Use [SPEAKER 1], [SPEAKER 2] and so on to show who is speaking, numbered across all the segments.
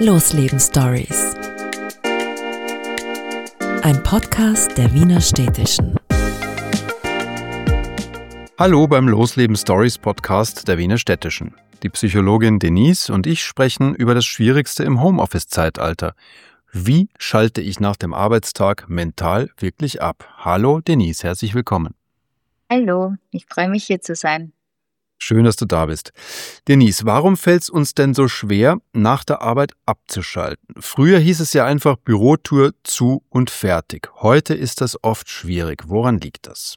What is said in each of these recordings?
[SPEAKER 1] Losleben Stories. Ein Podcast der Wiener Städtischen.
[SPEAKER 2] Hallo beim Losleben Stories Podcast der Wiener Städtischen. Die Psychologin Denise und ich sprechen über das Schwierigste im Homeoffice-Zeitalter. Wie schalte ich nach dem Arbeitstag mental wirklich ab? Hallo Denise, herzlich willkommen.
[SPEAKER 3] Hallo, ich freue mich hier zu sein.
[SPEAKER 2] Schön, dass du da bist. Denise, warum fällt es uns denn so schwer, nach der Arbeit abzuschalten? Früher hieß es ja einfach Bürotür zu und fertig. Heute ist das oft schwierig. Woran liegt das?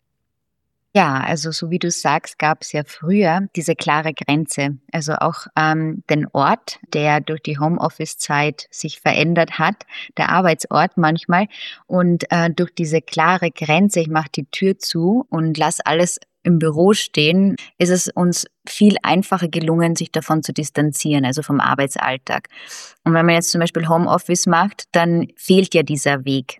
[SPEAKER 3] Ja, also so wie du sagst, gab es ja früher diese klare Grenze. Also auch den Ort, der durch die Homeoffice-Zeit sich verändert hat, der Arbeitsort manchmal. Und durch diese klare Grenze, ich mache die Tür zu und lasse alles im Büro stehen, ist es uns viel einfacher gelungen, sich davon zu distanzieren, also vom Arbeitsalltag. Und wenn man jetzt zum Beispiel Homeoffice macht, dann fehlt ja dieser Weg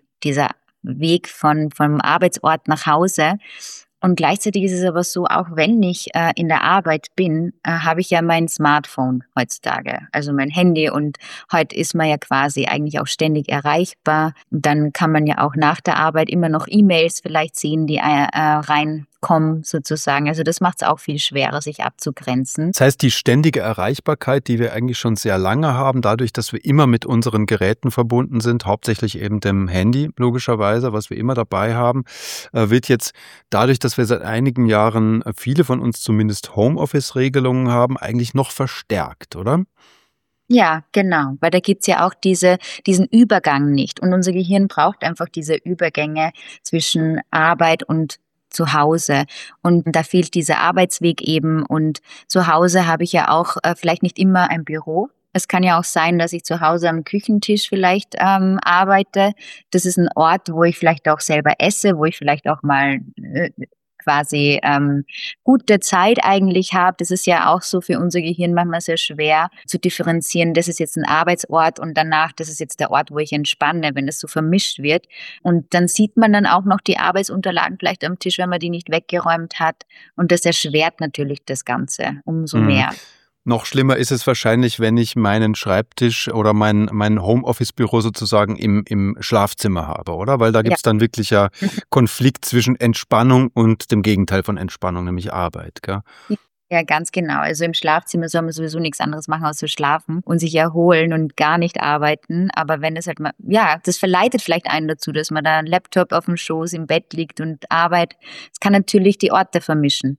[SPEAKER 3] vom Arbeitsort nach Hause. Und gleichzeitig ist es aber so, auch wenn ich in der Arbeit bin, habe ich ja mein Smartphone heutzutage, also mein Handy. Und heute ist man ja quasi eigentlich auch ständig erreichbar. Und dann kann man ja auch nach der Arbeit immer noch E-Mails vielleicht sehen, die reinkommen sozusagen. Also das macht es auch viel schwerer, sich abzugrenzen.
[SPEAKER 2] Das heißt, die ständige Erreichbarkeit, die wir eigentlich schon sehr lange haben, dadurch, dass wir immer mit unseren Geräten verbunden sind, hauptsächlich eben dem Handy logischerweise, was wir immer dabei haben, wird jetzt dadurch, dass wir seit einigen Jahren, viele von uns zumindest Homeoffice-Regelungen haben, eigentlich noch verstärkt, oder?
[SPEAKER 3] Ja, genau, weil da gibt's ja auch diesen Übergang nicht. Und unser Gehirn braucht einfach diese Übergänge zwischen Arbeit und zu Hause. Und da fehlt dieser Arbeitsweg eben. Und zu Hause habe ich ja auch vielleicht nicht immer ein Büro. Es kann ja auch sein, dass ich zu Hause am Küchentisch vielleicht arbeite. Das ist ein Ort, wo ich vielleicht auch selber esse, wo ich vielleicht auch mal quasi gute Zeit eigentlich habe. Das ist ja auch so für unser Gehirn manchmal sehr schwer zu differenzieren. Das ist jetzt ein Arbeitsort und danach, das ist jetzt der Ort, wo ich entspanne, wenn das so vermischt wird. Und dann sieht man dann auch noch die Arbeitsunterlagen vielleicht am Tisch, wenn man die nicht weggeräumt hat. Und das erschwert natürlich das Ganze umso mehr.
[SPEAKER 2] Noch schlimmer ist es wahrscheinlich, wenn ich meinen Schreibtisch oder mein Homeoffice-Büro sozusagen im Schlafzimmer habe, oder? Weil da gibt's dann wirklich ja Konflikt zwischen Entspannung und dem Gegenteil von Entspannung, nämlich Arbeit, gell?
[SPEAKER 3] Ja, ganz genau. Also im Schlafzimmer soll man sowieso nichts anderes machen, als zu schlafen und sich erholen und gar nicht arbeiten. Aber wenn es halt mal, ja, das verleitet vielleicht einen dazu, dass man da einen Laptop auf dem Schoß im Bett liegt und arbeitet. Es kann natürlich die Orte vermischen.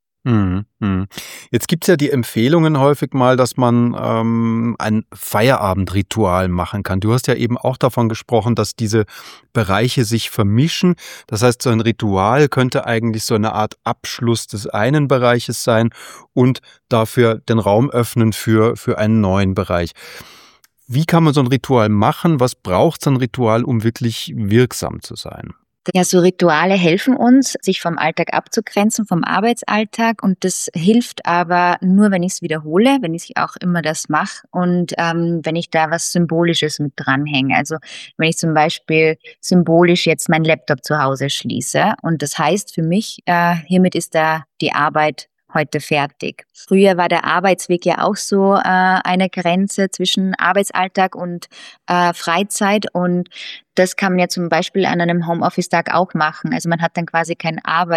[SPEAKER 2] Jetzt gibt's ja die Empfehlungen häufig mal, dass man ein Feierabendritual machen kann. Du hast ja eben auch davon gesprochen, dass diese Bereiche sich vermischen. Das heißt, so ein Ritual könnte eigentlich so eine Art Abschluss des einen Bereiches sein und dafür den Raum öffnen für einen neuen Bereich. Wie kann man so ein Ritual machen? Was braucht so ein Ritual, um wirklich wirksam zu sein?
[SPEAKER 3] Ja, so Rituale helfen uns, sich vom Alltag abzugrenzen, vom Arbeitsalltag. Und das hilft aber nur, wenn ich es wiederhole, wenn ich auch immer das mache und wenn ich da was Symbolisches mit dranhänge. Also wenn ich zum Beispiel symbolisch jetzt meinen Laptop zu Hause schließe. Und das heißt für mich, hiermit ist da die Arbeit heute fertig. Früher war der Arbeitsweg ja auch so eine Grenze zwischen Arbeitsalltag und Freizeit und das kann man ja zum Beispiel an einem Homeoffice-Tag auch machen. Also man hat dann quasi keinen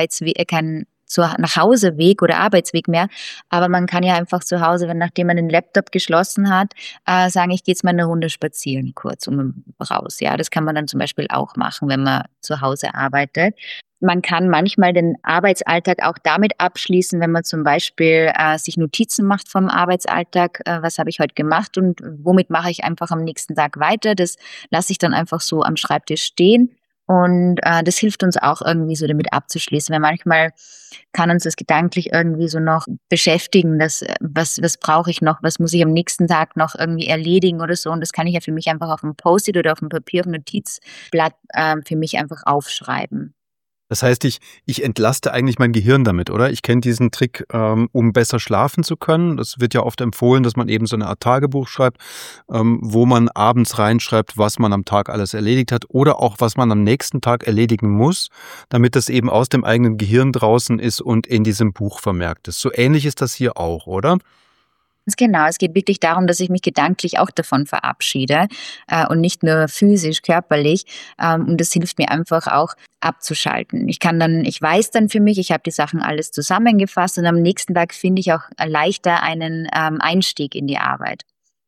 [SPEAKER 3] Nachhauseweg oder Arbeitsweg mehr, aber man kann ja einfach zu Hause, nachdem man den Laptop geschlossen hat, sagen, ich gehe jetzt mal eine Runde spazieren kurz raus. Ja, das kann man dann zum Beispiel auch machen, wenn man zu Hause arbeitet. Man kann manchmal den Arbeitsalltag auch damit abschließen, wenn man zum Beispiel sich Notizen macht vom Arbeitsalltag, was habe ich heute gemacht und womit mache ich einfach am nächsten Tag weiter. Das lasse ich dann einfach so am Schreibtisch stehen und das hilft uns auch irgendwie so damit abzuschließen, weil manchmal kann uns das gedanklich irgendwie so noch beschäftigen, was brauche ich noch, was muss ich am nächsten Tag noch irgendwie erledigen oder so und das kann ich ja für mich einfach auf dem Post-it oder auf dem Papier, auf dem Notizblatt für mich einfach aufschreiben.
[SPEAKER 2] Das heißt, ich entlaste eigentlich mein Gehirn damit, oder? Ich kenne diesen Trick, um besser schlafen zu können. Das wird ja oft empfohlen, dass man eben so eine Art Tagebuch schreibt, wo man abends reinschreibt, was man am Tag alles erledigt hat oder auch, was man am nächsten Tag erledigen muss, damit das eben aus dem eigenen Gehirn draußen ist und in diesem Buch vermerkt ist. So ähnlich ist das hier auch, oder?
[SPEAKER 3] Genau, es geht wirklich darum, dass ich mich gedanklich auch davon verabschiede und nicht nur physisch, körperlich. Und das hilft mir einfach auch abzuschalten. Ich weiß dann für mich, ich habe die Sachen alles zusammengefasst und am nächsten Tag finde ich auch leichter einen Einstieg in die Arbeit.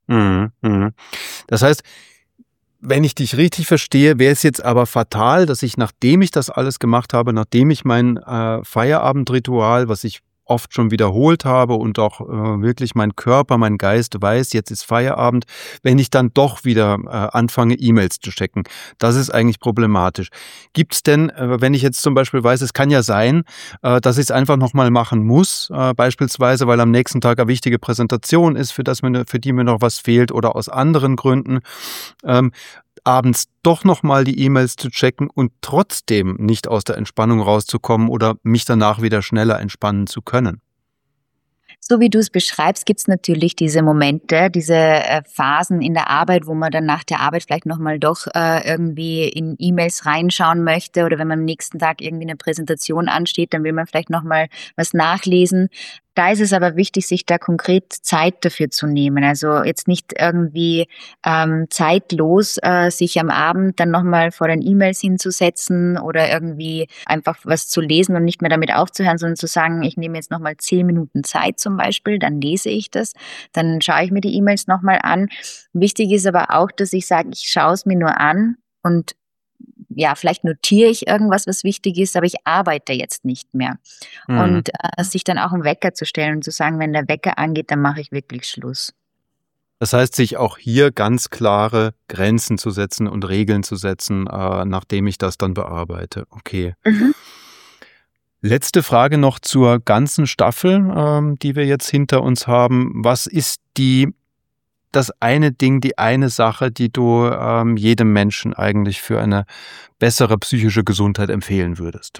[SPEAKER 2] Das heißt, wenn ich dich richtig verstehe, wäre es jetzt aber fatal, dass ich, nachdem ich das alles gemacht habe, nachdem ich mein Feierabendritual, was ich oft schon wiederholt habe und auch wirklich mein Körper, mein Geist weiß, jetzt ist Feierabend, wenn ich dann doch wieder anfange, E-Mails zu checken. Das ist eigentlich problematisch. Gibt es denn, wenn ich jetzt zum Beispiel weiß, es kann ja sein, dass ich es einfach nochmal machen muss, beispielsweise, weil am nächsten Tag eine wichtige Präsentation ist, für die mir noch was fehlt oder aus anderen Gründen, abends doch nochmal die E-Mails zu checken und trotzdem nicht aus der Entspannung rauszukommen oder mich danach wieder schneller entspannen zu können?
[SPEAKER 3] So wie du es beschreibst, gibt es natürlich diese Momente, diese Phasen in der Arbeit, wo man dann nach der Arbeit vielleicht nochmal doch irgendwie in E-Mails reinschauen möchte, oder wenn man am nächsten Tag irgendwie eine Präsentation ansteht, dann will man vielleicht nochmal was nachlesen. Da ist es aber wichtig, sich da konkret Zeit dafür zu nehmen. Also jetzt nicht irgendwie zeitlos sich am Abend dann nochmal vor den E-Mails hinzusetzen oder irgendwie einfach was zu lesen und nicht mehr damit aufzuhören, sondern zu sagen, ich nehme jetzt nochmal 10 Minuten Zeit zum Beispiel, dann lese ich das, dann schaue ich mir die E-Mails nochmal an. Wichtig ist aber auch, dass ich sage, ich schaue es mir nur an und ja, vielleicht notiere ich irgendwas, was wichtig ist, aber ich arbeite jetzt nicht mehr. Und sich dann auch einen Wecker zu stellen und zu sagen, wenn der Wecker angeht, dann mache ich wirklich Schluss.
[SPEAKER 2] Das heißt, sich auch hier ganz klare Grenzen zu setzen und Regeln zu setzen, nachdem ich das dann bearbeite. Okay. Letzte Frage noch zur ganzen Staffel, die wir jetzt hinter uns haben. Was ist das eine Ding, die eine Sache, die du jedem Menschen eigentlich für eine bessere psychische Gesundheit empfehlen würdest?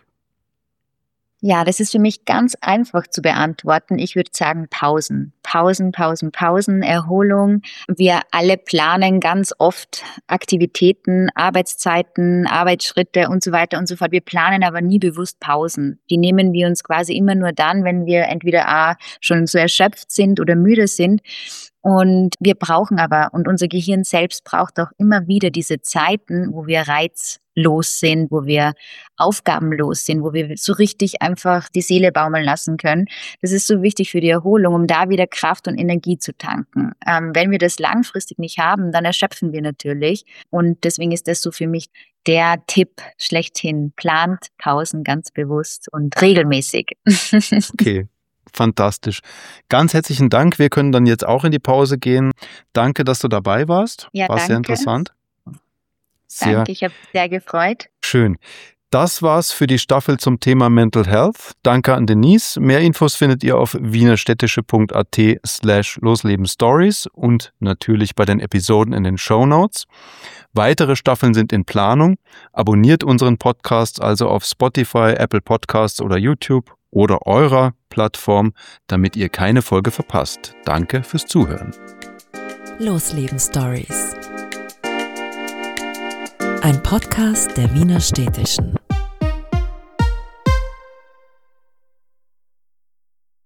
[SPEAKER 3] Ja, das ist für mich ganz einfach zu beantworten. Ich würde sagen Pausen. Pausen, Erholung. Wir alle planen ganz oft Aktivitäten, Arbeitszeiten, Arbeitsschritte und so weiter und so fort. Wir planen aber nie bewusst Pausen. Die nehmen wir uns quasi immer nur dann, wenn wir entweder schon so erschöpft sind oder müde sind. Und wir brauchen aber, und unser Gehirn selbst braucht auch immer wieder diese Zeiten, wo wir reizlos sind, wo wir aufgabenlos sind, wo wir so richtig einfach die Seele baumeln lassen können. Das ist so wichtig für die Erholung, um da wieder Kraft und Energie zu tanken. Wenn wir das langfristig nicht haben, dann erschöpfen wir natürlich. Und deswegen ist das so für mich der Tipp schlechthin. Plant Pausen ganz bewusst und regelmäßig.
[SPEAKER 2] Okay. Fantastisch. Ganz herzlichen Dank. Wir können dann jetzt auch in die Pause gehen. Danke, dass du dabei warst.
[SPEAKER 3] Ja,
[SPEAKER 2] war
[SPEAKER 3] danke.
[SPEAKER 2] Sehr interessant.
[SPEAKER 3] Danke, ich habe mich sehr gefreut.
[SPEAKER 2] Schön. Das war's für die Staffel zum Thema Mental Health. Danke an Denise. Mehr Infos findet ihr auf wienerstädtische.at/loslebenstories und natürlich bei den Episoden in den Shownotes. Weitere Staffeln sind in Planung. Abonniert unseren Podcast also auf Spotify, Apple Podcasts oder YouTube oder eurer Plattform, damit ihr keine Folge verpasst. Danke fürs Zuhören.
[SPEAKER 1] Losleben Stories. Ein Podcast der Wiener Städtischen.